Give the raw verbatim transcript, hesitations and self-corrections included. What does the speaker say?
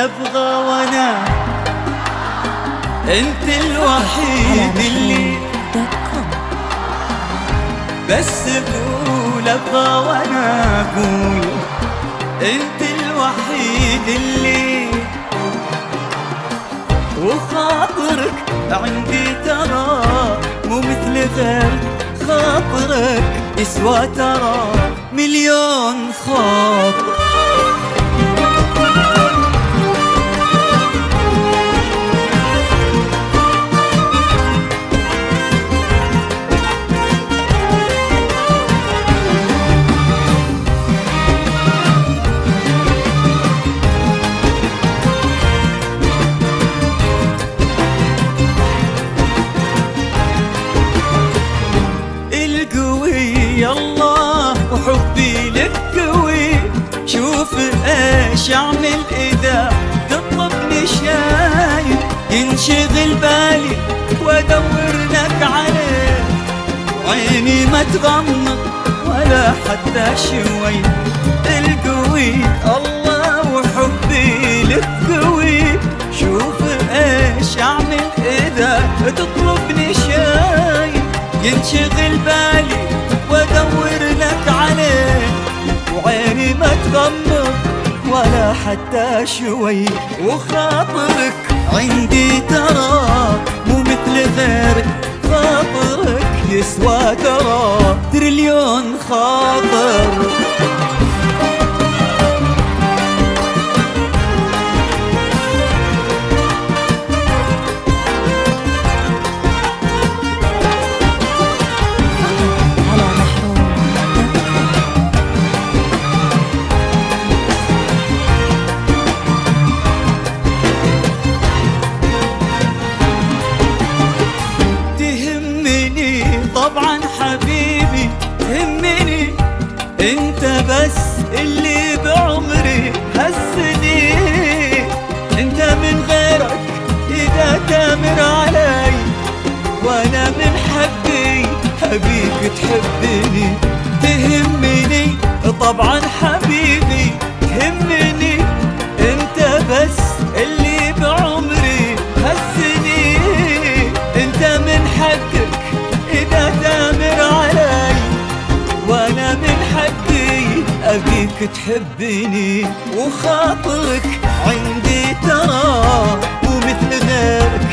ابغى وانا انت الوحيد اللي بس قول ابغى وانا اقول انت الوحيد اللي وخاطرك عندي ترى مو مثل غيرك، خاطرك يسوى ترى مليون خاطر. الله وحبي لك قوي، شوف ايش اعمل اذا تطلبني شاي، ينشغل بالي وادور لك عليه وعيني ما تغمض ولا حتى شوي. القوي الله وحبي لك قوي، شوف ايش اعمل اذا تطلبني شاي، ينشغل بالي وادور لك عليه وعيني ما تغمض ولا حتى شوي. وخاطرك عندي ترى مو مثل غيرك، خاطرك يسوى ترى تريليون خاطر. طبعا حبيبي تهمني انت بس اللي بعمري هالسني، انت من غيرك اذا تامر علي وانا من حقي حبيبي تحبني. تهمني طبعا حبيبي تهمني انت بس اللي بعمري هالسني، انت من حقك إذا تامر علي وأنا من حقي أبيك تحبني. وخاطرك عندي ترى مو مثل غيرك،